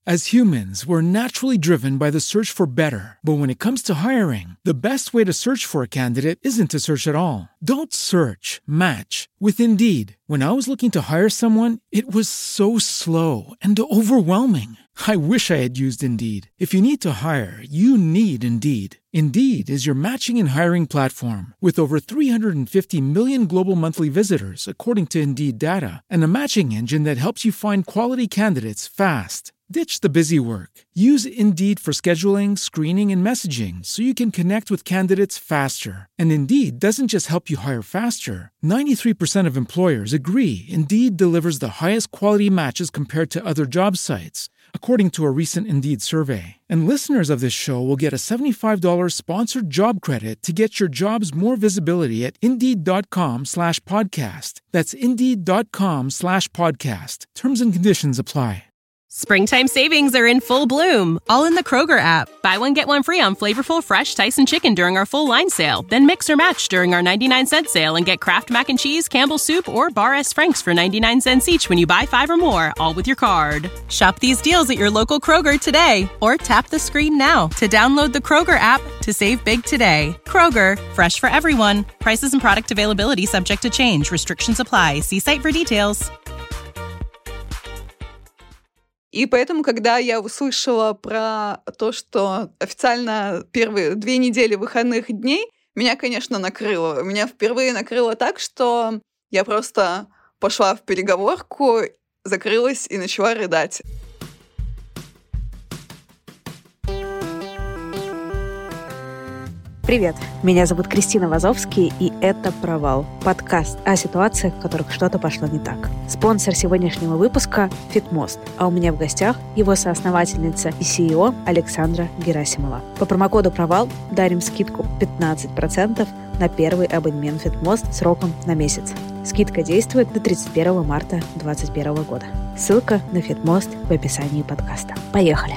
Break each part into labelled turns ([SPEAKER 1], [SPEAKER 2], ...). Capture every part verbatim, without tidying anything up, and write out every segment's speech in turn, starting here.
[SPEAKER 1] As humans, we're naturally driven by the search for better. But when it comes to hiring, the best way to search for a candidate isn't to search at all. Don't search, match with Indeed. When I was looking to hire someone, it was so slow and overwhelming. I wish I had used Indeed. If you need to hire, you need Indeed. Indeed is your matching and hiring platform with over three hundred fifty million global monthly visitors, according to Indeed data, and a matching engine that helps you find quality candidates fast. Ditch the busy work. Use Indeed for scheduling, screening, and messaging so you can connect with candidates faster. And Indeed doesn't just help you hire faster. ninety-three percent of employers agree Indeed delivers the highest quality matches compared to other job sites, according to a recent Indeed survey. And listeners of this show will get a seventy-five dollars sponsored job credit to get your jobs more visibility at Indeed.com slash podcast. That's Indeed.com slash podcast. Terms and conditions apply.
[SPEAKER 2] Springtime savings are in full bloom, all in the Kroger app. Buy one, get one free on flavorful, fresh Tyson chicken during our full line sale. Then mix or match during our ninety-nine cent sale and get Kraft Mac and Cheese, Campbell's Soup, or Bar S. Frank's for ninety-nine cents each when you buy five or more, all with your card. Shop these deals at your local Kroger today, or tap the screen now to download the Kroger app to save big today. Kroger, fresh for everyone. Prices and product availability subject to change. Restrictions apply. See site for details.
[SPEAKER 3] И поэтому, когда я услышала про то, что официально первые две недели выходных дней, меня, конечно, накрыло. Меня впервые накрыло так, что я просто пошла в переговорку, закрылась и начала рыдать.
[SPEAKER 4] Привет, меня зовут Кристина Вазовский, и это «Провал» — подкаст о ситуациях, в которых что-то пошло не так. Спонсор сегодняшнего выпуска — Fitmost, а у меня в гостях его соосновательница и си и о Александра Герасимова. По промокоду «Провал» дарим скидку пятнадцать процентов на первый абонемент Fitmost сроком на месяц. Скидка действует до тридцать первого марта две тысячи двадцать первого года. Ссылка на Fitmost в описании подкаста. Поехали!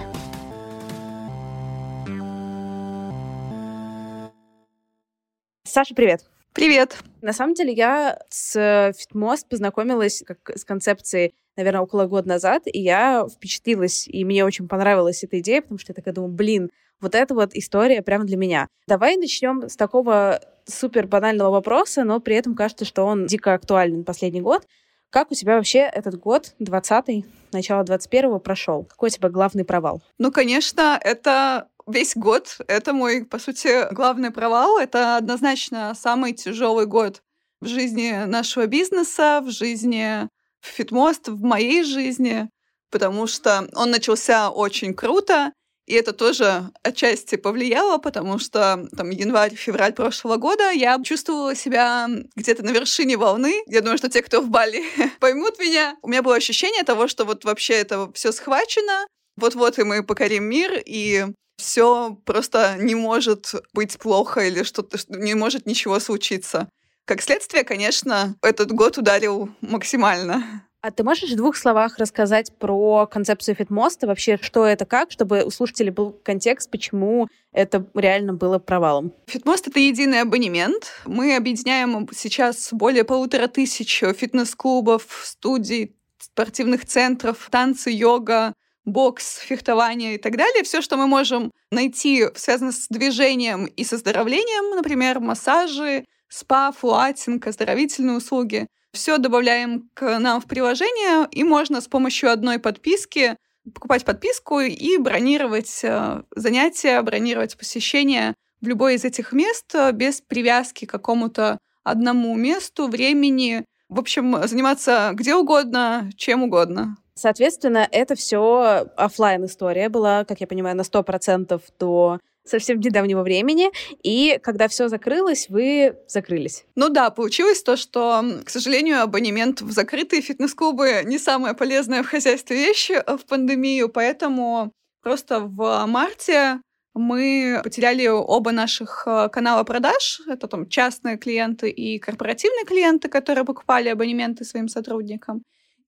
[SPEAKER 4] Саша, привет.
[SPEAKER 3] Привет.
[SPEAKER 4] На самом деле я с Fitmost познакомилась как с концепцией, наверное, около года назад, и я впечатлилась, и мне очень понравилась эта идея, потому что я такая думаю, блин, вот эта вот история прямо для меня. Давай начнем с такого супер банального вопроса, но при этом кажется, что он дико актуален последний год. Как у тебя вообще этот год, двадцатый, начало двадцать первого, прошел? Какой у тебя главный провал?
[SPEAKER 3] Ну, конечно, это... Весь год — это мой, по сути, главный провал. Это однозначно самый тяжелый год в жизни нашего бизнеса, в жизни Fitmost, в моей жизни, потому что он начался очень круто, и это тоже отчасти повлияло, потому что там январь-февраль прошлого года я чувствовала себя где-то на вершине волны. Я думаю, что те, кто в Бали, поймут меня. У меня было ощущение того, что вот вообще это все схвачено, вот-вот и мы покорим мир, и все просто не может быть плохо или что-то, не может ничего случиться. Как следствие, конечно, этот год ударил максимально.
[SPEAKER 4] А ты можешь в двух словах рассказать про концепцию Fitmost, вообще, что это как, чтобы у слушателей был контекст, почему это реально было провалом?
[SPEAKER 3] Fitmost — это единый абонемент. Мы объединяем сейчас более полутора тысяч фитнес-клубов, студий, спортивных центров, танцы, йога, бокс, фехтование и так далее. Все, что мы можем найти, связано с движением и с оздоровлением, например, массажи, спа, флуатинг, оздоровительные услуги. Все добавляем к нам в приложение, и можно с помощью одной подписки покупать подписку и бронировать занятия, бронировать посещение в любое из этих мест без привязки к какому-то одному месту, времени. В общем, заниматься где угодно, чем угодно.
[SPEAKER 4] Соответственно, это все офлайн история была, как я понимаю, на сто процентов до совсем недавнего времени. И когда все закрылось, вы закрылись.
[SPEAKER 3] Ну да, получилось то, что, к сожалению, абонемент в закрытые фитнес-клубы не самая полезная в хозяйстве вещь в пандемию, поэтому просто в марте мы потеряли оба наших канала продаж. Это там частные клиенты и корпоративные клиенты, которые покупали абонементы своим сотрудникам.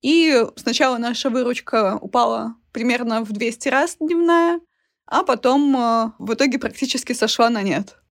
[SPEAKER 3] И сначала наша выручка упала примерно в двести раз дневная, а потом в итоге практически сошла на нет.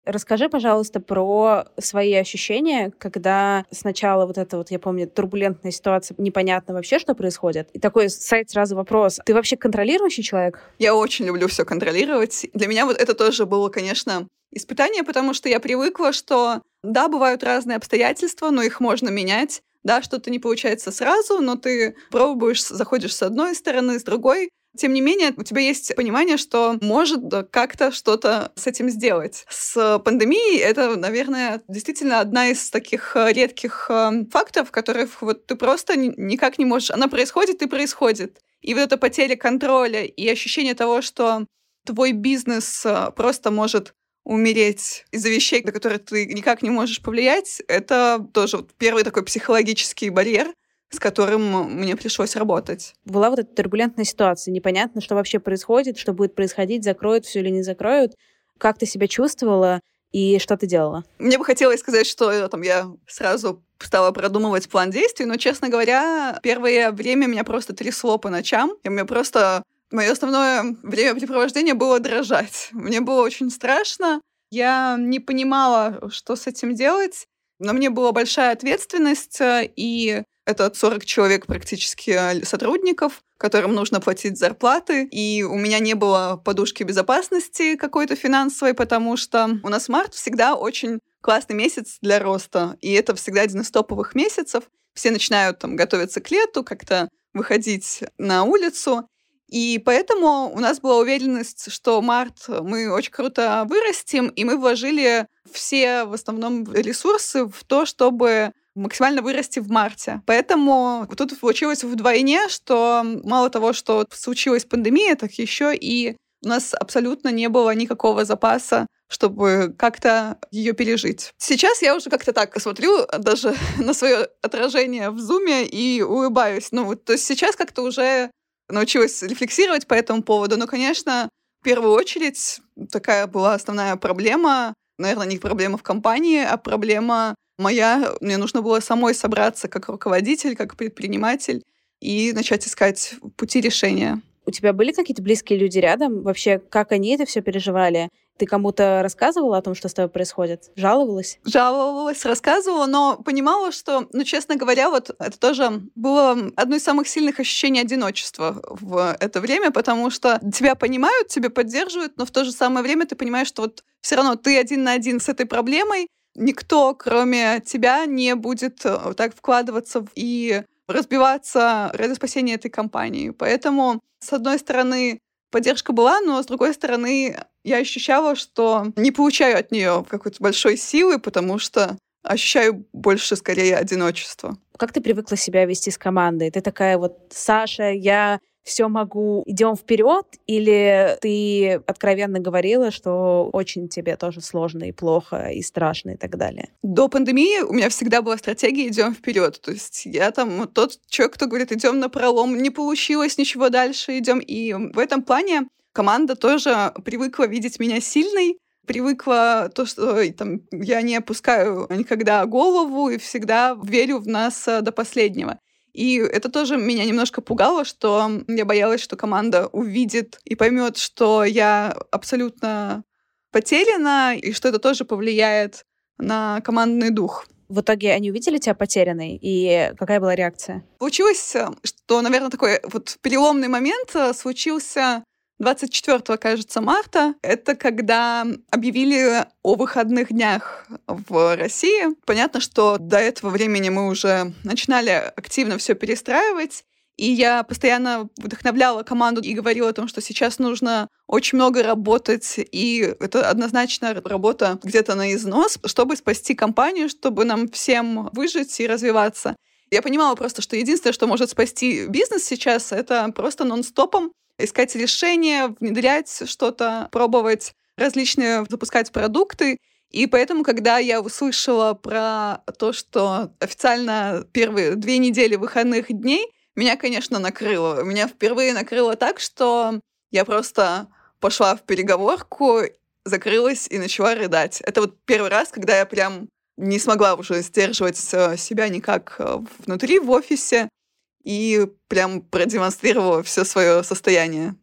[SPEAKER 4] Расскажи, пожалуйста, про свои ощущения, когда сначала вот эта вот, я помню, турбулентная ситуация, непонятно вообще, что происходит. И такой сайт сразу вопрос. Ты вообще контролирующий человек?
[SPEAKER 3] Я очень люблю все контролировать. Для меня вот это тоже было, конечно, испытание, потому что я привыкла, что да, бывают разные обстоятельства, но их можно менять. Да, что-то не получается сразу, но ты пробуешь, заходишь с одной стороны, с другой. Тем не менее, у тебя есть понимание, что может как-то что-то с этим сделать. С пандемией это, наверное, действительно одна из таких редких фактов, которых вот ты просто никак не можешь... Она происходит и происходит. И вот эта потеря контроля и ощущение того, что твой бизнес просто может умереть из-за вещей, на которые ты никак не можешь повлиять, это тоже вот первый такой психологический барьер, с которым мне пришлось работать.
[SPEAKER 4] Была вот эта турбулентная ситуация, непонятно, что вообще происходит, что будет происходить, закроют все или не закроют. Как ты себя чувствовала и что ты делала? Мне
[SPEAKER 3] бы хотелось сказать, что там, я сразу стала продумывать план действий, но, честно говоря, первое время меня просто трясло по ночам, и мне просто... Мое основное времяпрепровождение было дрожать. Мне было очень страшно. Я не понимала, что с этим делать. Но мне была большая ответственность, и это сорок человек практически сотрудников, которым нужно платить зарплаты. И у меня не было подушки безопасности какой-то финансовой, потому что у нас март всегда очень классный месяц для роста. И это всегда один из топовых месяцев. Все начинают там готовиться к лету, как-то выходить на улицу. И поэтому у нас была уверенность, что март мы очень круто вырастим, и мы вложили все, в основном, ресурсы в то, чтобы максимально вырасти в марте. Поэтому тут получилось вдвойне, что мало того, что случилась пандемия, так еще и у нас абсолютно не было никакого запаса, чтобы как-то ее пережить. Сейчас я уже как-то так смотрю даже на свое отражение в зуме и улыбаюсь. Ну, то есть сейчас как-то уже научилась рефлексировать по этому поводу. Но, конечно, в первую очередь такая была основная проблема. Наверное, не проблема в компании, а проблема моя. Мне нужно было самой собраться как руководитель, как предприниматель и начать искать пути решения.
[SPEAKER 4] У тебя были какие-то близкие люди рядом? Вообще, как они это все переживали? Ты кому-то рассказывала о том, что с тобой происходит? Жаловалась?
[SPEAKER 3] Жаловалась, рассказывала, но понимала, что, ну, честно говоря, вот это тоже было одно из самых сильных ощущений одиночества в это время, потому что тебя понимают, тебя поддерживают, но в то же самое время ты понимаешь, что вот все равно ты один на один с этой проблемой, никто, кроме тебя, не будет так вкладываться и разбиваться ради спасения этой компании. Поэтому, с одной стороны, поддержка была, но, с другой стороны, я ощущала, что не получаю от нее какой-то большой силы, потому что ощущаю больше, скорее, одиночество.
[SPEAKER 4] Как ты привыкла себя вести с командой? Ты такая вот: Саша, я все могу, идем вперед, или ты откровенно говорила, что очень тебе тоже сложно и плохо, и страшно, и так далее?
[SPEAKER 3] До пандемии у меня всегда была стратегия «идем вперед». То есть я там тот человек, кто говорит: идем на пролом, не получилось ничего дальше, идем. И в этом плане команда тоже привыкла видеть меня сильной, привыкла то, что там, я не опускаю никогда голову и всегда верю в нас до последнего. И это тоже меня немножко пугало, что я боялась, что команда увидит и поймет, что я абсолютно потеряна, и что это тоже повлияет на командный дух.
[SPEAKER 4] В итоге они увидели тебя потерянной, и какая была реакция?
[SPEAKER 3] Получилось, что, наверное, такой вот переломный момент случился двадцать четвёртого, кажется, марта. Это когда объявили о выходных днях в России. Понятно, что до этого времени мы уже начинали активно все перестраивать. И я постоянно вдохновляла команду и говорила о том, что сейчас нужно очень много работать, и это однозначно работа где-то на износ, чтобы спасти компанию, чтобы нам всем выжить и развиваться. Я понимала просто, что единственное, что может спасти бизнес сейчас, это просто нон-стопом искать решения, внедрять что-то, пробовать различные, запускать продукты. И поэтому, когда я услышала про то, что официально первые две недели выходных дней, меня, конечно, накрыло. Меня впервые накрыло так, что я просто пошла в переговорку, закрылась и начала рыдать. Это вот первый раз, когда я прям не смогла уже сдерживать себя никак внутри, в офисе, и прям продемонстрировала все свое состояние.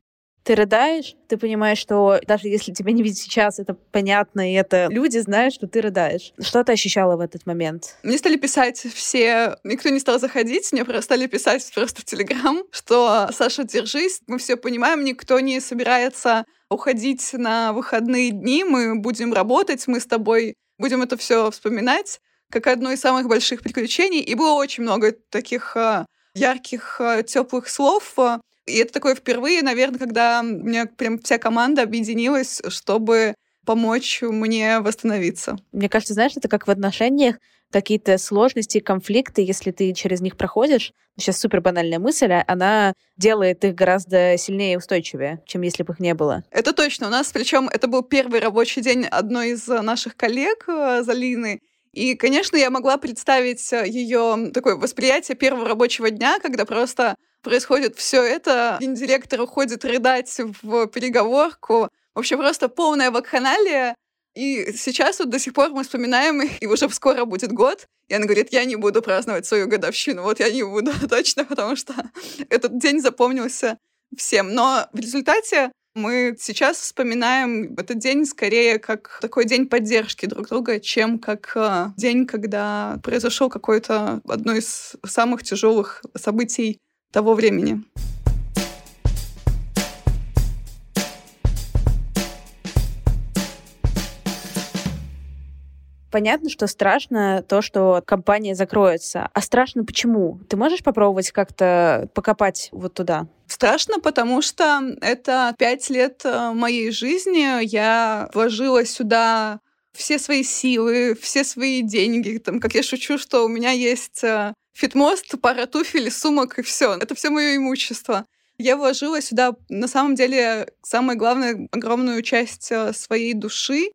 [SPEAKER 4] Ты рыдаешь, ты понимаешь, что даже если тебя не видят сейчас, это понятно, и это люди знают, что ты рыдаешь. Что ты ощущала в этот момент?
[SPEAKER 3] Мне стали писать все... Никто не стал заходить, мне просто стали писать просто в Телеграм, что «Саша, держись, мы все понимаем, никто не собирается уходить на выходные дни, мы будем работать, мы с тобой будем это все вспоминать как одно из самых больших приключений». И было очень много таких ярких, теплых слов. И это такое впервые, наверное, когда у меня прям вся команда объединилась, чтобы помочь мне восстановиться.
[SPEAKER 4] Мне кажется, знаешь, это как в отношениях какие-то сложности, конфликты, если ты через них проходишь, сейчас супер банальная мысль, она делает их гораздо сильнее и устойчивее, чем если бы их не было.
[SPEAKER 3] Это точно. У нас, причем, это был первый рабочий день одной из наших коллег, Залины. И, конечно, я могла представить ее такое восприятие первого рабочего дня, когда просто происходит все это, гендиректор уходит рыдать в переговорку. В общем, просто полная вакханалия. И сейчас вот до сих пор мы вспоминаем, и уже скоро будет год, и она говорит, я не буду праздновать свою годовщину. Вот я не буду точно, потому что этот день запомнился всем. Но в результате мы сейчас вспоминаем этот день скорее как такой день поддержки друг друга, чем как день, когда произошел какое-то одно из самых тяжелых событий того времени.
[SPEAKER 4] Понятно, что страшно то, что компания закроется. А страшно почему? Ты можешь попробовать как-то покопать вот туда?
[SPEAKER 3] Страшно, потому что это пять лет моей жизни. Я вложила сюда все свои силы, все свои деньги. Там, как я шучу, что у меня есть фитмост, пара туфель, сумок и все. Это все мое имущество. Я вложила сюда, на самом деле, самое главное, огромную часть своей души.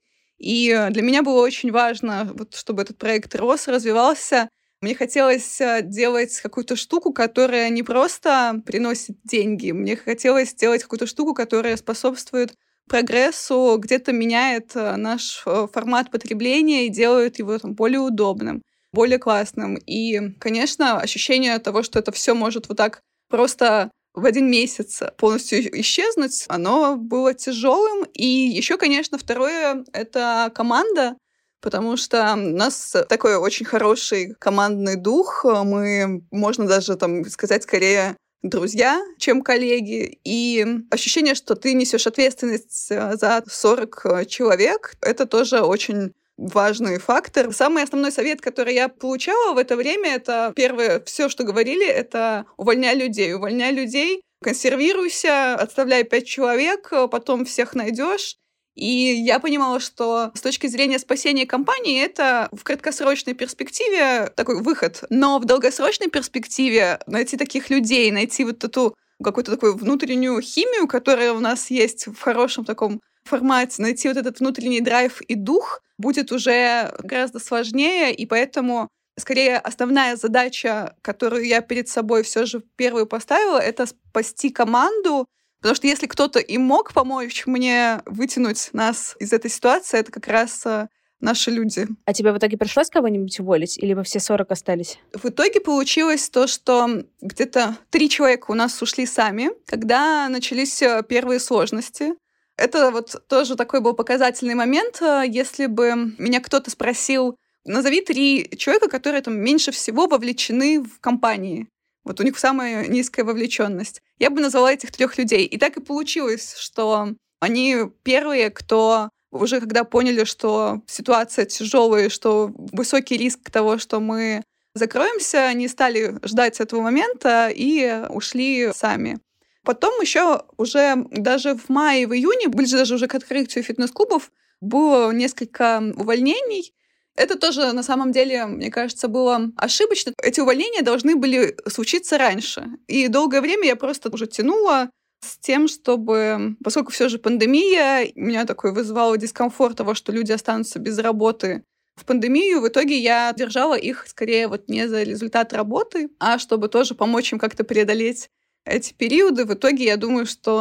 [SPEAKER 3] И для меня было очень важно, вот, чтобы этот проект рос, развивался. Мне хотелось делать какую-то штуку, которая не просто приносит деньги. Мне хотелось сделать какую-то штуку, которая способствует прогрессу, где-то меняет наш формат потребления и делает его там, более удобным, более классным. И, конечно, ощущение того, что это все может вот так просто в один месяц полностью исчезнуть, оно было тяжелым. И еще, конечно, второе — это команда, потому что у нас такой очень хороший командный дух. Мы, можно даже там сказать, скорее друзья, чем коллеги. И ощущение, что ты несешь ответственность за сорок человек, это тоже очень важный фактор. Самый основной совет, который я получала в это время, это первое, все, что говорили, это увольняй людей. Увольняй людей, консервируйся, отставляй пять человек, потом всех найдешь. И я понимала, что с точки зрения спасения компании это в краткосрочной перспективе такой выход. Но в долгосрочной перспективе найти таких людей, найти вот эту какую-то такую внутреннюю химию, которая у нас есть в хорошем таком формате, найти вот этот внутренний драйв и дух будет уже гораздо сложнее, и поэтому скорее основная задача, которую я перед собой все же первую поставила, это спасти команду, потому что если кто-то и мог помочь мне вытянуть нас из этой ситуации, это как раз наши люди.
[SPEAKER 4] А тебе в итоге пришлось кого-нибудь уволить, или вы все сорок остались?
[SPEAKER 3] В итоге получилось то, что где-то три человека у нас ушли сами, когда начались первые сложности. Это вот тоже такой был показательный момент. Если бы меня кто-то спросил, назови три человека, которые там меньше всего вовлечены в компании. Вот у них самая низкая вовлеченность. Я бы назвала этих трех людей. И так и получилось, что они первые, кто уже когда поняли, что ситуация тяжелая, что высокий риск того, что мы закроемся, они стали ждать этого момента и ушли сами. Потом еще уже даже в мае, в июне, ближе даже уже к открытию фитнес-клубов, было несколько увольнений. Это тоже, на самом деле, мне кажется, было ошибочно. Эти увольнения должны были случиться раньше. И долгое время я просто уже тянула с тем, чтобы... Поскольку все же пандемия, у меня такой вызывало дискомфорт того, что люди останутся без работы в пандемию. В итоге я держала их скорее вот не за результат работы, а чтобы тоже помочь им как-то преодолеть эти периоды. В итоге я думаю, что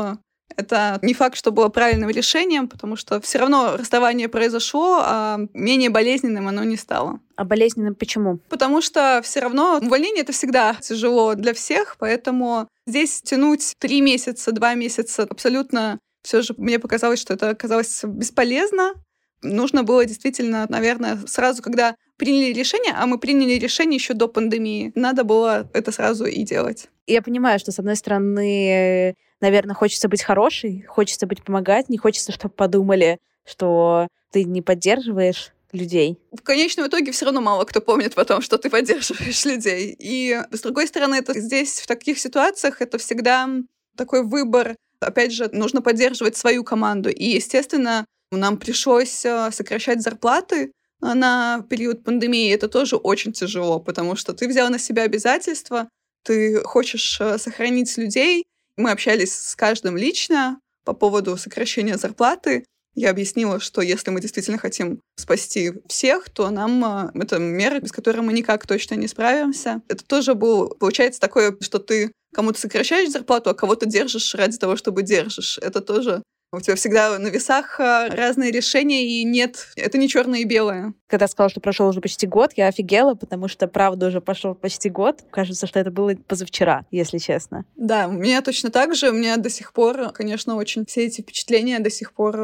[SPEAKER 3] Это не факт, что было правильным решением, потому что все равно расставание произошло, а менее болезненным оно не стало.
[SPEAKER 4] А болезненным почему?
[SPEAKER 3] Потому что все равно увольнение — это всегда тяжело для всех, поэтому здесь тянуть три месяца, два месяца абсолютно все же мне показалось, что это оказалось бесполезно. Нужно было действительно, наверное, сразу, когда приняли решение, а мы приняли решение еще до пандемии, надо было это сразу и делать.
[SPEAKER 4] Я понимаю, что, с одной стороны, наверное, хочется быть хорошей, хочется быть помогать, не хочется, чтобы подумали, что ты не поддерживаешь людей.
[SPEAKER 3] В конечном итоге все равно мало кто помнит потом, что ты поддерживаешь людей. И, с другой стороны, это здесь, в таких ситуациях, это всегда такой выбор. Опять же, нужно поддерживать свою команду. И, естественно, нам пришлось сокращать зарплаты на период пандемии. Это тоже очень тяжело, потому что ты взял на себя обязательства, ты хочешь сохранить людей. Мы общались с каждым лично по поводу сокращения зарплаты. Я объяснила, что если мы действительно хотим спасти всех, то нам это меры, без которых мы никак точно не справимся. Это тоже был, получается, такое, что ты кому-то сокращаешь зарплату, а кого-то держишь ради того, чтобы держишь. Это тоже... У тебя всегда на весах разные решения, и нет, это не черное и белое.
[SPEAKER 4] Когда сказала, что прошел уже почти год, я офигела, потому что, правда, уже пошел почти год. Кажется, что это было позавчера, если честно.
[SPEAKER 3] Да, у меня точно так же. У меня до сих пор, конечно, очень все эти впечатления до сих пор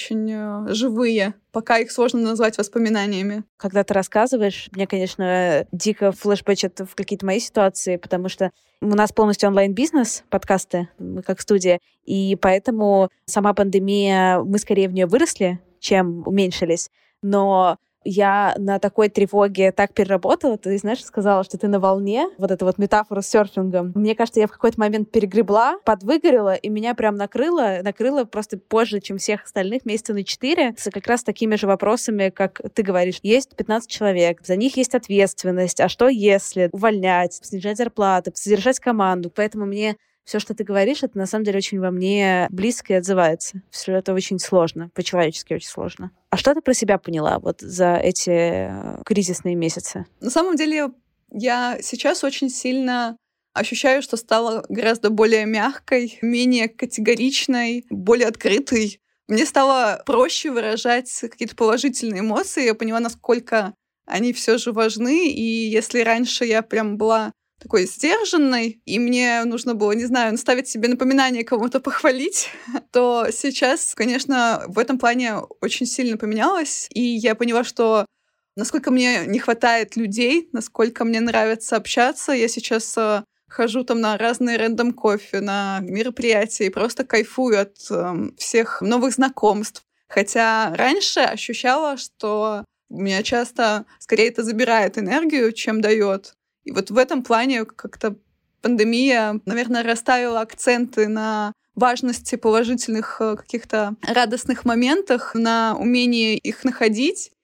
[SPEAKER 3] очень живые. Пока их сложно назвать воспоминаниями.
[SPEAKER 4] Когда ты рассказываешь, мне, конечно, дико флешбэчит в какие-то мои ситуации, потому что у нас полностью онлайн-бизнес, подкасты, мы как студия, и поэтому сама пандемия, мы скорее в нее выросли, чем уменьшились. Но я на такой тревоге так переработала. Ты, знаешь, сказала, что ты на волне. Вот эту вот метафору с серфингом. Мне кажется, я в какой-то момент перегребла, подвыгорела, и меня прям накрыло. Накрыло просто позже, чем всех остальных, месяца на четыре. С как раз такими же вопросами, как ты говоришь. Есть пятнадцать человек, за них есть ответственность. А что если увольнять, снижать зарплаты, содержать команду? Поэтому мне все, что ты говоришь, это на самом деле очень во мне близко и отзывается. Все это очень сложно, по-человечески очень сложно. А что ты про себя поняла вот за эти кризисные месяцы?
[SPEAKER 3] На самом деле, я сейчас очень сильно ощущаю, что стала гораздо более мягкой, менее категоричной, более открытой. Мне стало проще выражать какие-то положительные эмоции. Я поняла, насколько они все же важны. И если раньше я прям была такой сдержанной, и мне нужно было, не знаю, ставить себе напоминание кому-то похвалить, то сейчас, конечно, в этом плане очень сильно поменялось, и я поняла, что насколько мне не хватает людей, насколько мне нравится общаться. Я сейчас хожу там на разные рэндом-кофе, на мероприятия и просто кайфую от э, всех новых знакомств. Хотя раньше ощущала, что у меня часто скорее это забирает энергию, чем дает. И вот в этом плане как-то пандемия, наверное, расставила акценты на важности положительных каких-то радостных моментах, на умении их находить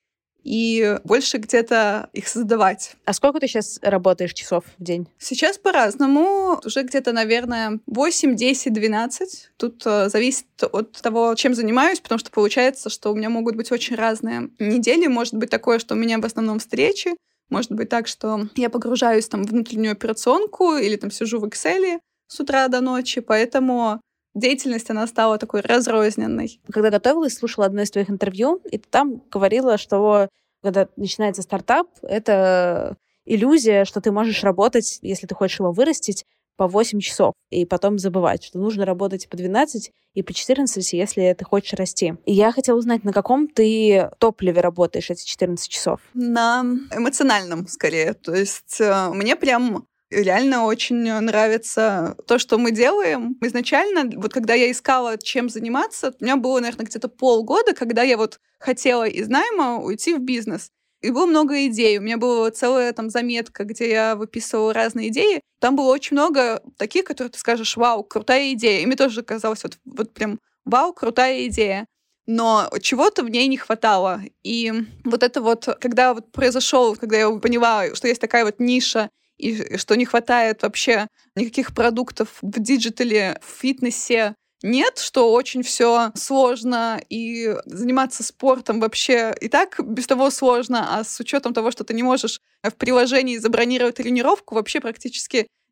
[SPEAKER 3] и больше где-то их создавать.
[SPEAKER 4] А сколько ты сейчас работаешь часов в день?
[SPEAKER 3] Сейчас по-разному. Уже где-то, наверное, восемь, десять, двенадцать. Тут э, зависит от того, чем занимаюсь, потому что получается, что у меня могут быть очень разные недели. Может быть такое, что у меня в основном встречи. Может быть так, что я погружаюсь там, в внутреннюю операционку или там сижу в Excel с утра до ночи, поэтому деятельность, она стала такой разрозненной.
[SPEAKER 4] Когда готовилась, слушала одно из твоих интервью, и ты там говорила, что когда начинается стартап, это иллюзия, что ты можешь работать, если ты хочешь его вырастить, по восемь часов, и потом забывать, что нужно работать по двенадцать и по четырнадцать, если ты хочешь расти. И я хотела узнать, на каком ты топливе работаешь эти четырнадцать часов?
[SPEAKER 3] На эмоциональном, скорее. То есть э, мне прям реально очень нравится то, что мы делаем. Изначально, вот когда я искала, чем заниматься, у меня было, наверное, где-то полгода, когда я вот хотела из найма уйти в бизнес. И было много идей. У меня была целая там заметка, где я выписывала разные идеи. Там было очень много таких, которые ты скажешь: вау, крутая идея. И мне тоже казалось, вот, вот прям вау, крутая идея. Но чего-то в ней не хватало. И вот это вот, когда вот произошел, когда я поняла, что есть такая вот ниша, и что не хватает вообще никаких продуктов в диджитале, в фитнесе, нет, что очень все сложно, и заниматься спортом вообще и так без того сложно, а с учетом того, что ты не можешь в приложении забронировать тренировку, вообще практически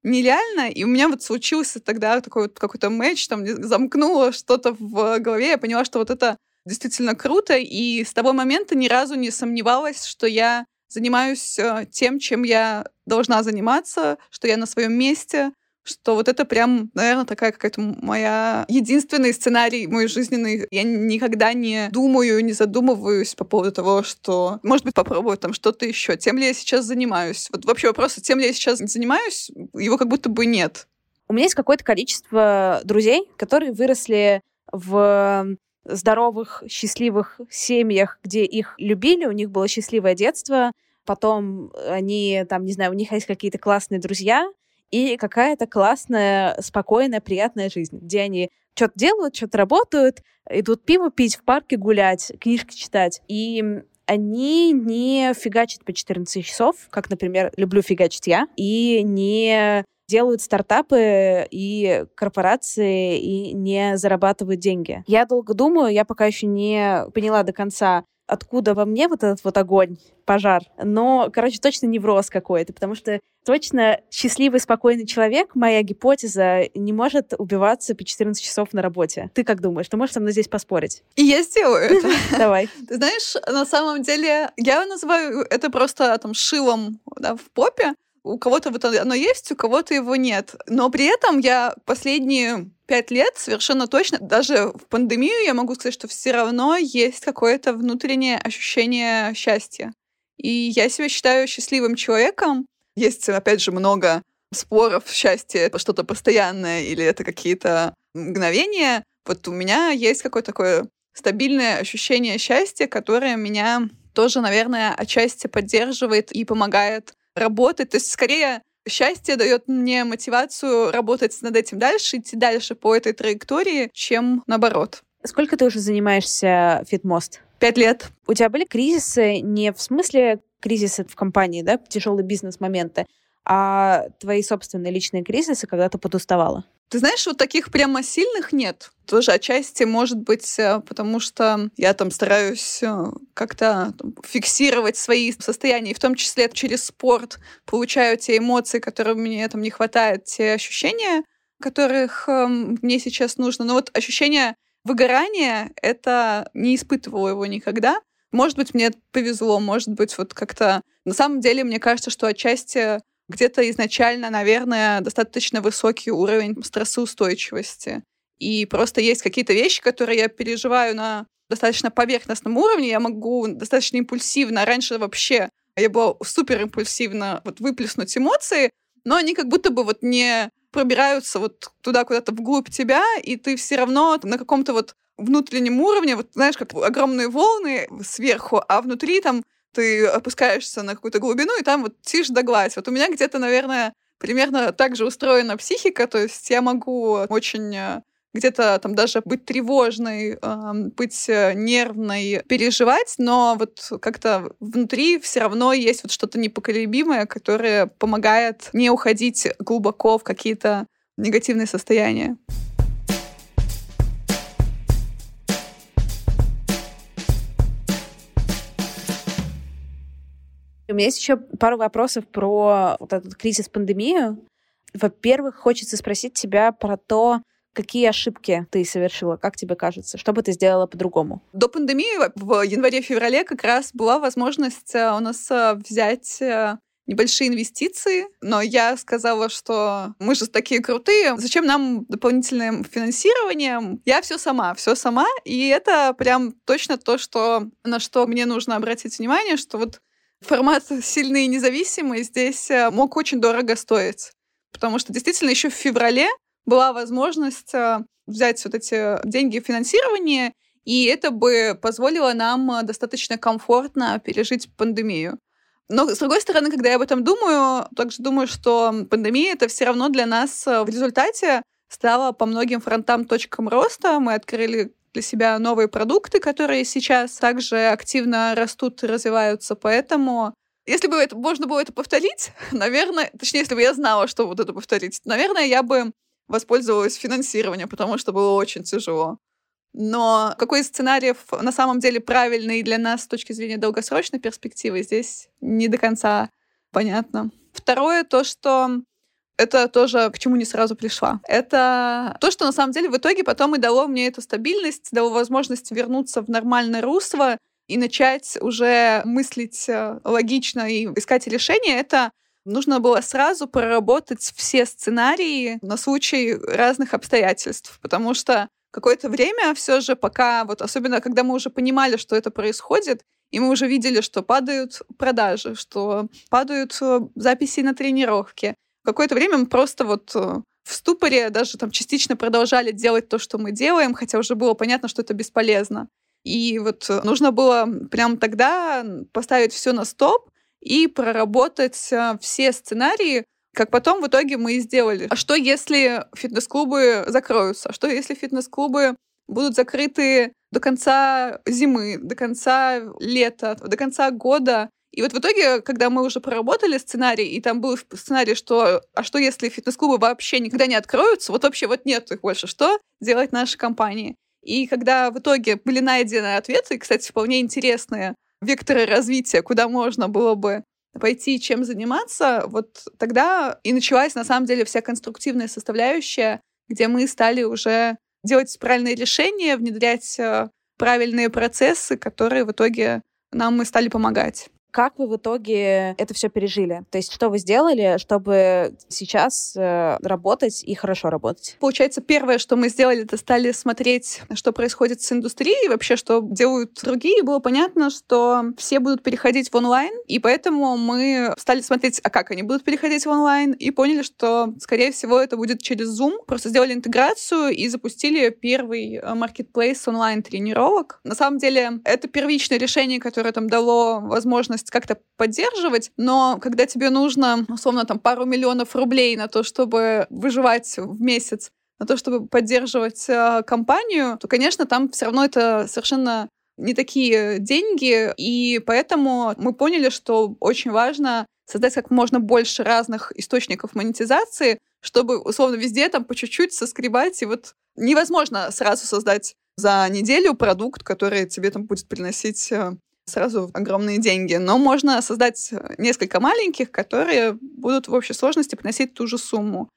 [SPEAKER 3] нереально. И у меня вот случился тогда такой вот какой-то матч, там замкнуло что-то в голове. Я поняла, что вот это действительно круто. И с того момента ни разу не сомневалась, что я занимаюсь тем, чем я должна заниматься, что я на своем месте, что вот это прям, наверное, такая какая-то моя единственный сценарий мой жизненный. Я никогда не думаю, не задумываюсь по поводу того, что, может быть, попробую там что-то еще. Тем ли я сейчас занимаюсь? Вот вообще вопрос, тем ли я сейчас занимаюсь, его как будто бы нет.
[SPEAKER 4] У меня есть какое-то количество друзей, которые выросли в здоровых, счастливых семьях, где их любили, у них было счастливое детство, потом они, там, не знаю, у них есть какие-то классные друзья, и какая-то классная, спокойная, приятная жизнь, где они что-то делают, что-то работают, идут пиво пить, в парке гулять, книжки читать. И они не фигачат по четырнадцать часов, как, например, люблю фигачить я, и не делают стартапы и корпорации, и не зарабатывают деньги. Я долго думаю, я пока еще не поняла до конца, откуда во мне вот этот вот огонь, пожар. Но, короче, точно невроз какой-то, потому что точно счастливый, спокойный человек, моя гипотеза, не может убиваться по четырнадцать часов на работе. Ты как думаешь? Ты можешь со мной здесь поспорить?
[SPEAKER 3] И я сделаю это.
[SPEAKER 4] Давай.
[SPEAKER 3] Ты знаешь, на самом деле, я называю это просто там шилом, да, в попе. У кого-то вот оно есть, у кого-то его нет. Но при этом я последние пять лет совершенно точно, даже в пандемию я могу сказать, что все равно есть какое-то внутреннее ощущение счастья. И я себя считаю счастливым человеком. Есть, опять же, много споров, счастье — это что-то постоянное или это какие-то мгновения. Вот у меня есть какое-то такое стабильное ощущение счастья, которое меня тоже, наверное, отчасти поддерживает и помогает работать. То есть, скорее, счастье дает мне мотивацию работать над этим дальше, идти дальше по этой траектории, чем наоборот.
[SPEAKER 4] Сколько ты уже занимаешься FitMost?
[SPEAKER 3] Пять лет.
[SPEAKER 4] У тебя были кризисы не в смысле кризисы в компании, да, тяжелые бизнес-моменты, а твои собственные личные кризисы, когда ты подуставала?
[SPEAKER 3] Ты знаешь, вот таких прямо сильных нет. Тоже отчасти, может быть, потому что я там стараюсь как-то там фиксировать свои состояния, и в том числе через спорт получаю те эмоции, которые мне там не хватает, те ощущения, которых э, мне сейчас нужно. Но вот ощущение выгорания, это не испытывала его никогда. Может быть, мне повезло, может быть, вот как-то... На самом деле, мне кажется, что отчасти где-то изначально, наверное, достаточно высокий уровень стрессоустойчивости. И просто есть какие-то вещи, которые я переживаю на достаточно поверхностном уровне. Я могу достаточно импульсивно. Раньше вообще я была супер импульсивно вот выплеснуть эмоции, но они как будто бы вот не пробираются вот туда куда-то вглубь тебя, и ты все равно на каком-то вот внутреннем уровне, вот знаешь, как огромные волны сверху, а внутри там ты опускаешься на какую-то глубину, и там вот тишь да гладь. Вот у меня где-то, наверное, примерно так же устроена психика, то есть я могу очень где-то там даже быть тревожной, быть нервной, переживать, но вот как-то внутри все равно есть вот что-то непоколебимое, которое помогает не уходить глубоко в какие-то негативные состояния.
[SPEAKER 4] У меня есть еще пару вопросов про вот этот кризис-пандемию. Во-первых, хочется спросить тебя про то, какие ошибки ты совершила, как тебе кажется? Что бы ты сделала по-другому?
[SPEAKER 3] До пандемии в январе-феврале как раз была возможность у нас взять небольшие инвестиции, но я сказала, что мы же такие крутые, зачем нам дополнительное финансирование? Я все сама, все сама, и это прям точно то, что, на что мне нужно обратить внимание, что вот формат сильный и независимый здесь мог очень дорого стоить. Потому что действительно еще в феврале была возможность взять вот эти деньги в финансирование, и это бы позволило нам достаточно комфортно пережить пандемию. Но, с другой стороны, когда я об этом думаю, также думаю, что пандемия — это все равно для нас в результате стала по многим фронтам точкам роста. Мы открыли для себя новые продукты, которые сейчас также активно растут и развиваются. Поэтому, если бы это, можно было это повторить, наверное, точнее, если бы я знала, что вот это повторить, наверное, я бы воспользовалась финансированием, потому что было очень тяжело. Но какой из сценариев на самом деле правильный для нас с точки зрения долгосрочной перспективы, здесь не до конца понятно. Второе, то, что это тоже к чему не сразу пришла. Это то, что на самом деле в итоге потом и дало мне эту стабильность, дало возможность вернуться в нормальное русло и начать уже мыслить логично и искать решения. Это нужно было сразу проработать все сценарии на случай разных обстоятельств, потому что какое-то время все же пока, вот особенно когда мы уже понимали, что это происходит, и мы уже видели, что падают продажи, что падают записи на тренировки. Какое-то время мы просто вот в ступоре даже там частично продолжали делать то, что мы делаем, хотя уже было понятно, что это бесполезно. И вот нужно было прямо тогда поставить все на стоп и проработать все сценарии, как потом в итоге мы и сделали. А что, если фитнес-клубы закроются? А что, если фитнес-клубы будут закрыты до конца зимы, до конца лета, до конца года? И вот в итоге, когда мы уже проработали сценарий, и там был сценарий, что а что, если фитнес-клубы вообще никогда не откроются? Вот вообще вот нет их больше. Что делать нашей компании? И когда в итоге были найдены ответы, и, кстати, вполне интересные векторы развития, куда можно было бы пойти, чем заниматься, вот тогда и началась, на самом деле, вся конструктивная составляющая, где мы стали уже делать правильные решения, внедрять правильные процессы, которые в итоге нам и стали помогать.
[SPEAKER 4] Как вы в итоге это все пережили? То есть что вы сделали, чтобы сейчас э, работать и хорошо работать?
[SPEAKER 3] Получается, первое, что мы сделали, это стали смотреть, что происходит с индустрией, вообще, что делают другие. Было понятно, что все будут переходить в онлайн, и поэтому мы стали смотреть, а как они будут переходить в онлайн, и поняли, что, скорее всего, это будет через Zoom. Просто сделали интеграцию и запустили первый маркетплейс онлайн-тренировок. На самом деле, это первичное решение, которое там дало возможность как-то поддерживать, но когда тебе нужно, условно, там, пару миллионов рублей на то, чтобы выживать в месяц, на то, чтобы поддерживать э, компанию, то, конечно, там все равно это совершенно не такие деньги, и поэтому мы поняли, что очень важно создать как можно больше разных источников монетизации, чтобы, условно, везде там по чуть-чуть соскребать, и вот невозможно сразу создать за неделю продукт, который тебе там будет приносить сразу огромные деньги. Но можно создать несколько маленьких, которые будут в общей сложности приносить ту же сумму.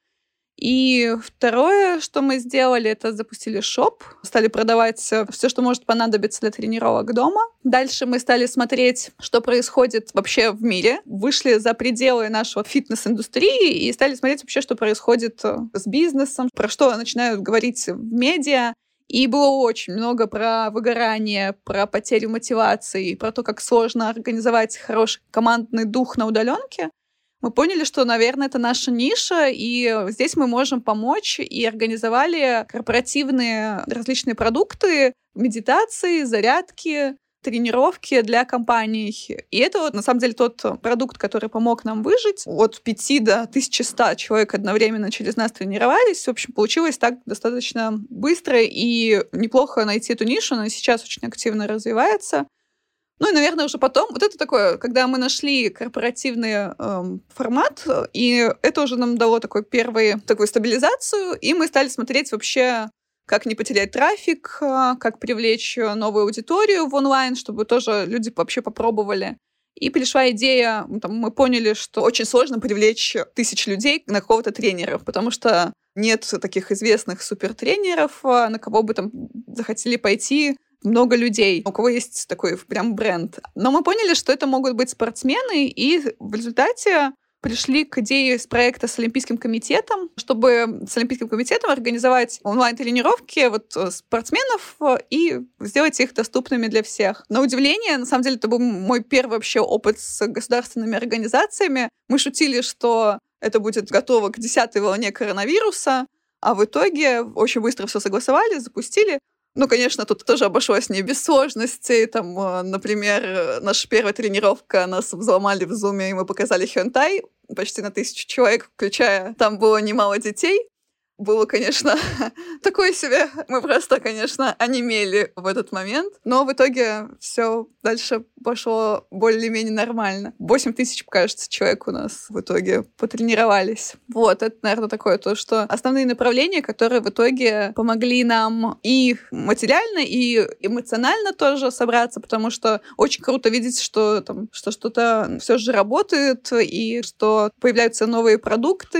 [SPEAKER 3] И второе, что мы сделали, это запустили шоп, стали продавать все, что может понадобиться для тренировок дома. Дальше мы стали смотреть, что происходит вообще в мире. Вышли за пределы нашего фитнес-индустрии и стали смотреть вообще, что происходит с бизнесом, про что начинают говорить в медиа. И было очень много про выгорание, про потерю мотивации, про то, как сложно организовать хороший командный дух на удаленке. Мы поняли, что, наверное, это наша ниша, и здесь мы можем помочь, и организовали корпоративные различные продукты, медитации, зарядки, тренировки для компаний. И это вот, на самом деле, тот продукт, который помог нам выжить. От пяти до тысячи ста человек одновременно через нас тренировались. В общем, получилось так достаточно быстро и неплохо найти эту нишу. Она сейчас очень активно развивается. Ну и, наверное, уже потом, вот это такое, когда мы нашли корпоративный э, формат, и это уже нам дало такой первый, такую стабилизацию, и мы стали смотреть вообще, как не потерять трафик, как привлечь новую аудиторию в онлайн, чтобы тоже люди вообще попробовали. И пришла идея, там, мы поняли, что очень сложно привлечь тысяч людей на какого-то тренера, потому что нет таких известных супертренеров, на кого бы там захотели пойти много людей, у кого есть такой прям бренд. Но мы поняли, что это могут быть спортсмены, и в результате пришли к идее с проекта с Олимпийским комитетом, чтобы с Олимпийским комитетом организовать онлайн-тренировки вот спортсменов и сделать их доступными для всех. На удивление, на самом деле, это был мой первый вообще опыт с государственными организациями. Мы шутили, что это будет готово к десятой волне коронавируса, а в итоге очень быстро все согласовали, запустили. Ну, конечно, тут тоже обошлось не без сложностей. Там, например, наша первая тренировка, нас взломали в Зуме, и мы показали хентай почти на тысячу человек, включая... Там было немало детей. Было, конечно, такое себе. Мы просто, конечно, онемели в этот момент. Но в итоге все дальше пошло более-менее нормально. восемь тысяч, кажется, человек у нас в итоге потренировались. Вот, это, наверное, такое то, что основные направления, которые в итоге помогли нам и материально, и эмоционально тоже собраться, потому что очень круто видеть, что там, что что-то все же работает, и что появляются новые продукты,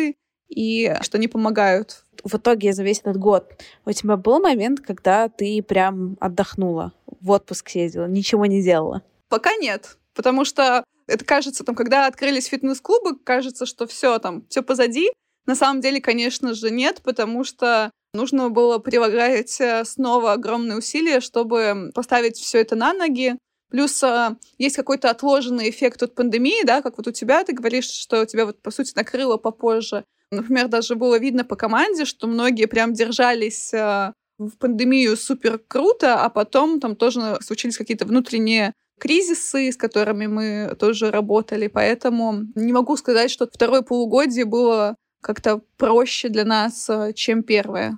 [SPEAKER 3] и что они помогают.
[SPEAKER 4] В итоге за весь этот год у тебя был момент, когда ты прям отдохнула, в отпуск съездила, ничего не делала?
[SPEAKER 3] Пока нет, потому что это кажется, там, когда открылись фитнес-клубы, кажется, что все там, все позади. На самом деле, конечно же, нет, потому что нужно было прилагать снова огромные усилия, чтобы поставить все это на ноги. Плюс есть какой-то отложенный эффект от пандемии, да, как вот у тебя, ты говоришь, что тебя вот, по сути, накрыло попозже. Например, даже было видно по команде, что многие прям держались в пандемию супер круто, а потом там тоже случились какие-то внутренние кризисы, с которыми мы тоже работали. Поэтому не могу сказать, что второе полугодие было как-то проще для нас, чем первое.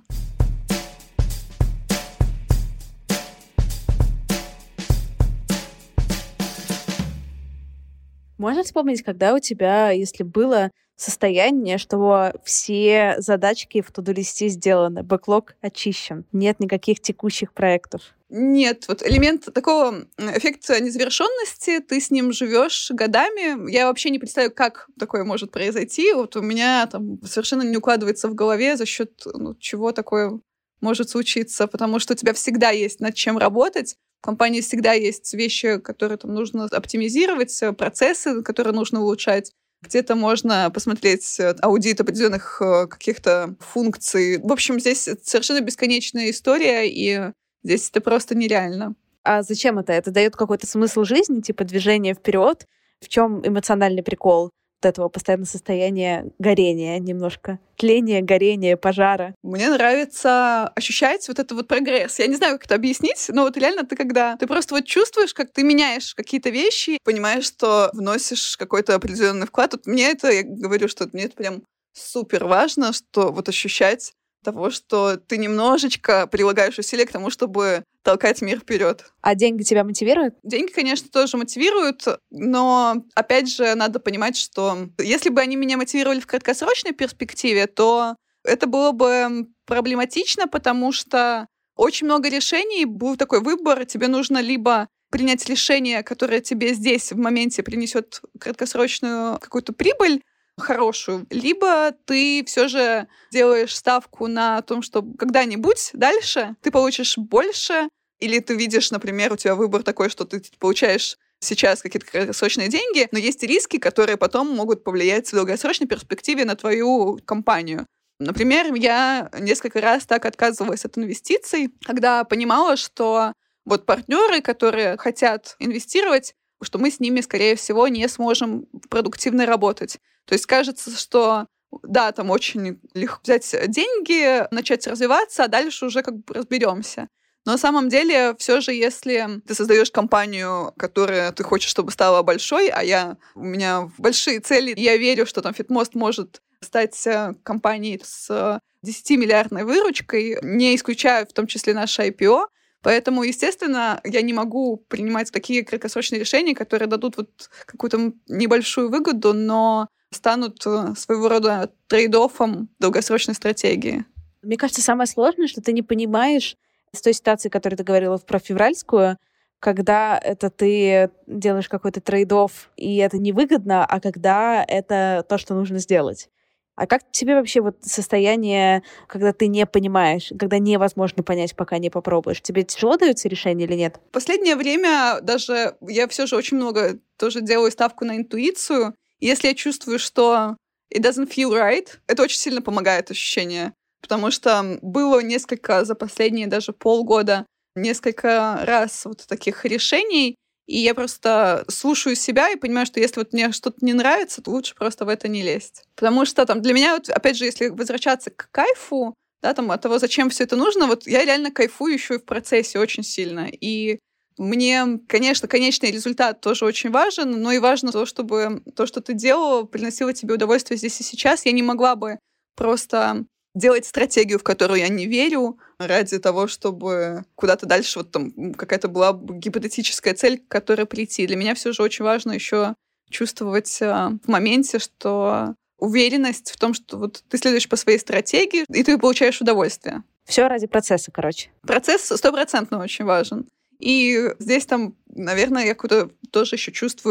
[SPEAKER 4] Можно вспомнить, когда у тебя, если было состояние, что все задачки в туду-листе сделаны, бэклог очищен, нет никаких текущих проектов?
[SPEAKER 3] Нет, вот элемент такого эффекта незавершенности, ты с ним живешь годами. Я вообще не представляю, как такое может произойти. Вот у меня там совершенно не укладывается в голове, за счет ну, чего такое может случиться, потому что у тебя всегда есть над чем работать. В компании всегда есть вещи, которые там нужно оптимизировать, процессы, которые нужно улучшать. Где-то можно посмотреть аудит определенных каких-то функций. В общем, здесь совершенно бесконечная история, и здесь это просто нереально.
[SPEAKER 4] А зачем это? Это дает какой-то смысл жизни, типа движение вперед? В чем эмоциональный прикол вот этого постоянного состояния горения немножко? Тления, горения, пожара.
[SPEAKER 3] Мне нравится ощущать вот этот вот прогресс. Я не знаю, как это объяснить, но вот реально ты когда... Ты просто вот чувствуешь, как ты меняешь какие-то вещи, понимаешь, что вносишь какой-то определенный вклад. Вот мне это, я говорю, что мне это прям супер важно, что вот ощущать того, что ты немножечко прилагаешь усилия к тому, чтобы толкать мир вперед.
[SPEAKER 4] А деньги тебя мотивируют?
[SPEAKER 3] Деньги, конечно, тоже мотивируют, но, опять же, надо понимать, что если бы они меня мотивировали в краткосрочной перспективе, то это было бы проблематично, потому что очень много решений, был такой выбор, тебе нужно либо принять решение, которое тебе здесь в моменте принесет краткосрочную какую-то прибыль, хорошую, либо ты все же делаешь ставку на том, что когда-нибудь дальше ты получишь больше, или ты видишь, например, у тебя выбор такой, что ты получаешь сейчас какие-то краткосрочные деньги, но есть риски, которые потом могут повлиять в долгосрочной перспективе на твою компанию. Например, я несколько раз так отказывалась от инвестиций, когда понимала, что вот партнеры, которые хотят инвестировать, что мы с ними, скорее всего, не сможем продуктивно работать. То есть кажется, что да, там очень легко взять деньги, начать развиваться, а дальше уже как бы разберемся. Но на самом деле, все же, если ты создаешь компанию, которая ты хочешь, чтобы стала большой, а я, у меня большие цели, я верю, что там Фитмост может стать компанией с десятимиллиардной выручкой, не исключая в том числе наше ай пи о. Поэтому, естественно, я не могу принимать такие краткосрочные решения, которые дадут вот какую-то небольшую выгоду, но станут своего рода трейд-оффом долгосрочной стратегии.
[SPEAKER 4] Мне кажется, самое сложное, что ты не понимаешь с той ситуации, которую ты говорила про февральскую, когда это ты делаешь какой-то трейд-офф, и это невыгодно, а когда это то, что нужно сделать. А как тебе вообще вот состояние, когда ты не понимаешь, когда невозможно понять, пока не попробуешь? Тебе тяжело даются решения или нет?
[SPEAKER 3] В последнее время даже я все же очень много тоже делаю ставку на интуицию. Если я чувствую, что it doesn't feel right, это очень сильно помогает ощущение. Потому что было несколько за последние даже полгода несколько раз вот таких решений, и я просто слушаю себя и понимаю, что если вот мне что-то не нравится, то лучше просто в это не лезть. Потому что там для меня, вот, опять же, если возвращаться к кайфу, да, там, от того, зачем все это нужно, вот я реально кайфую еще и в процессе очень сильно. И мне, конечно, конечный результат тоже очень важен, но и важно то, чтобы то, что ты делала, приносило тебе удовольствие здесь и сейчас. Я не могла бы просто делать стратегию, в которую я не верю, ради того, чтобы куда-то дальше вот там какая-то была гипотетическая цель, к которой прийти. Для меня все же очень важно еще чувствовать в моменте, что уверенность в том, что вот ты следуешь по своей стратегии, и ты получаешь удовольствие.
[SPEAKER 4] Все ради процесса, короче.
[SPEAKER 3] Процесс стопроцентно очень важен. И здесь там, наверное, я какую-то тоже еще чувствую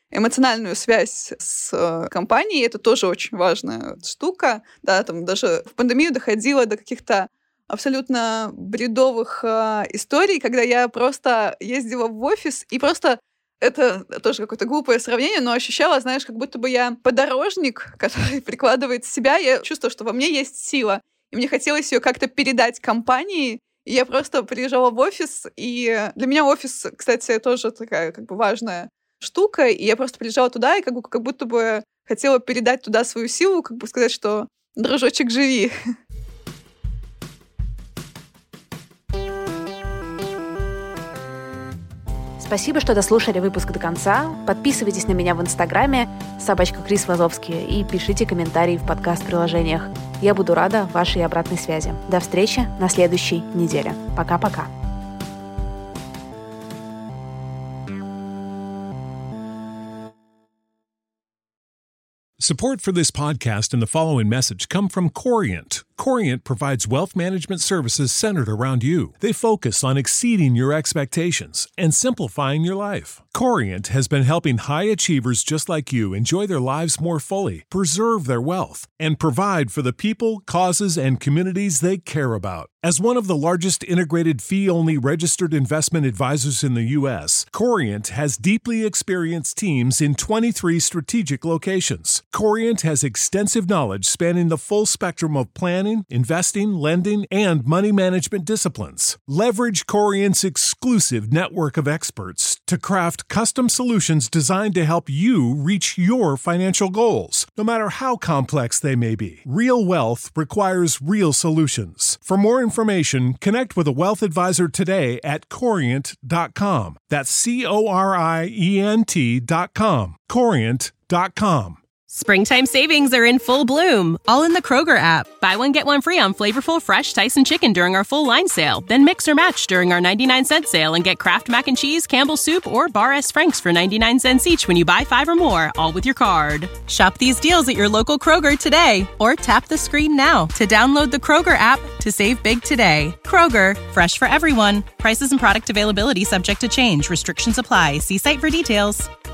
[SPEAKER 3] эмоциональную связь с компанией. Это тоже очень важная штука. Да, там даже в пандемию доходило до каких-то абсолютно бредовых э, историй, когда я просто ездила в офис и просто... Это тоже какое-то глупое сравнение, но ощущала, знаешь, как будто бы я подорожник, который прикладывает себя. Я чувствовала, что во мне есть сила. И мне хотелось ее как-то передать компании. И я просто приезжала в офис. И для меня офис, кстати, тоже такая как бы важная штука. И я просто приезжала туда и как, бы, как будто бы хотела передать туда свою силу, как бы сказать, что «дружочек, живи».
[SPEAKER 4] Спасибо, что дослушали выпуск до конца. Подписывайтесь на меня в Инстаграме собачка Крис Вазовский и пишите комментарии в подкаст-приложениях. Я буду рада вашей обратной связи. До встречи на следующей неделе. Пока-пока.
[SPEAKER 5] Support for this podcast and the following message come from Corient. Corient provides wealth management services centered around you. They focus on exceeding your expectations and simplifying your life. Corient has been helping high achievers just like you enjoy their lives more fully, preserve their wealth, and provide for the people, causes, and communities they care about. As one of the largest integrated fee-only registered investment advisors in the U S, Corient has deeply experienced teams in twenty-three strategic locations. Corient has extensive knowledge spanning the full spectrum of planning, investing, lending, and money management disciplines. Leverage Corient's exclusive network of experts to craft custom solutions designed to help you reach your financial goals, no matter how complex they may be. Real wealth requires real solutions. For more information, connect with a wealth advisor today at corient dot com. That's C O R I E N T dot com. corient dot com.
[SPEAKER 2] Springtime savings are in full bloom, all in the Kroger app. Buy one, get one free on flavorful fresh Tyson chicken during our full line sale. Then mix or match during our ninety-nine cent sale and get Kraft Mac and Cheese, Campbell's Soup, or Bar S. Frank's for ninety-nine cents each when you buy five or more, all with your card. Shop these deals at your local Kroger today, or tap the screen now to download the Kroger app to save big today. Kroger, fresh for everyone. Prices and product availability subject to change. Restrictions apply. See site for details.